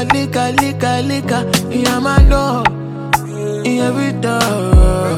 lika. Yeah, my dog. In every door.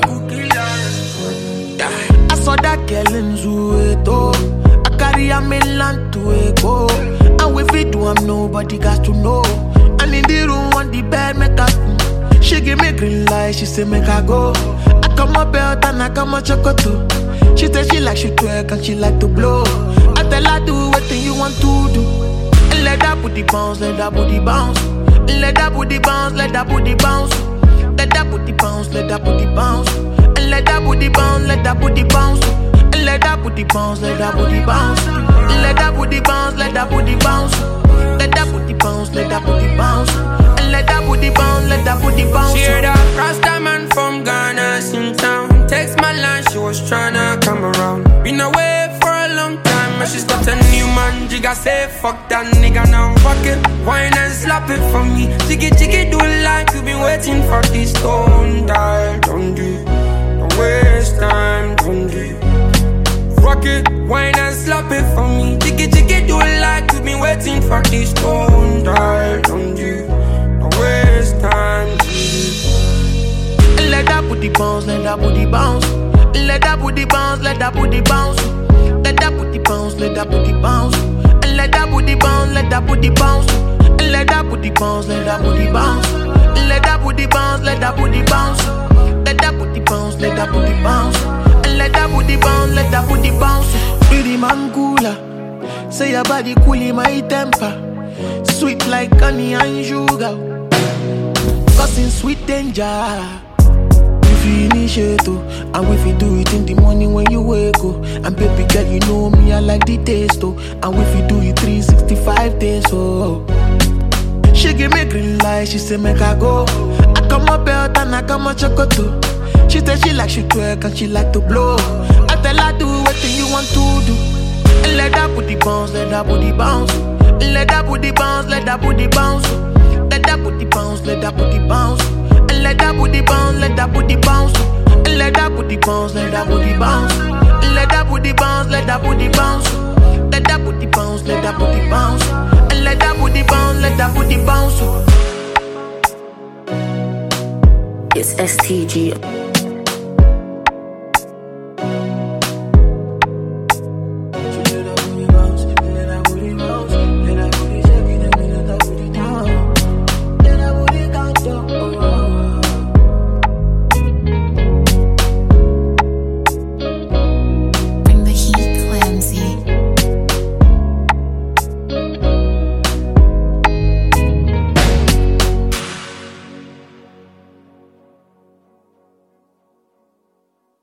I saw that girl in Zueto. I carry a mainland to Echo. And if it do, I'm nobody got to know. And in the room on the bed, make her. She give me green light, she say make her go. I come up belt and I come a chocolate. She say she like she twerk and she like to blow. I tell her do everything you want to do. And let that booty bounce, let that booty bounce. And let that booty bounce, let that booty bounce. Let that booty bounce, let that booty bounce. And let that booty bounce, let that booty bounce. And let that booty bounce, let that booty bounce. And let that booty bounce, let that booty bounce. Let that booty bounce, let that booty bounce. And let that booty bounce, let that booty bounce. She heard a Rasta man from Ghana in town. Text my line, she was tryna come around. Been away for a long time, and she stopped a new man. Jigga say fuck that nigga now. Fuck it, wine and slap it for me. Jiggy, do it like you been waiting for this. Don't die, don't do. Don't waste time, don't do. Rock it, wine and slap it for me. Jiggy, do it like you been waiting for this. Don't die, don't do. Don't waste time, don't do. Let that booty bounce, let that booty bounce. Let that booty bounce, let that booty bounce. Let that booty bounce, let that booty bounce. And let that booty bounce, let that booty bounce. And let that booty bounce, let that booty bounce. Let that booty bounce, let that booty bounce. Let that booty bounce, let that booty bounce. And let that booty bounce, let that booty bounce. Pretty man cooler. Say your body cool in my temper. Sweet like honey and sugar. Causing sweet danger. Finish too. And if you do it in the morning when you wake up. And baby girl, you know me, I like the taste too. And if you do it 365 days, oh. She give me green light, she say make her go. I come up belt and I come a chocolate too. She say she like she twerk and she like to blow. I tell her do everything you want to do. And let that booty bounce, let that booty bounce. Let that booty bounce, let that booty bounce. Let that booty bounce, let that booty bounce. And let that booty bounce, let that booty bounce. And let that booty bounce, let that booty bounce. And let that booty bounce, let that booty bounce. Let that booty bounce, let that booty bounce. And let that booty bounce, let that booty bounce. It's STG.